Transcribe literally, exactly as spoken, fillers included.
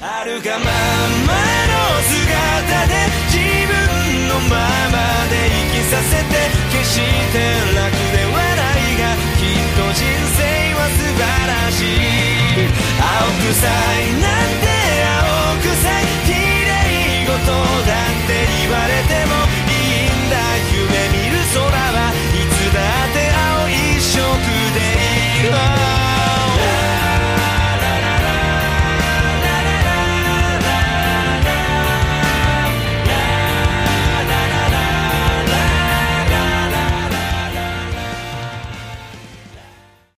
あるがままの姿で自分のままで生きさせて、決して楽ではないがきっと人生は素晴らしい。青臭い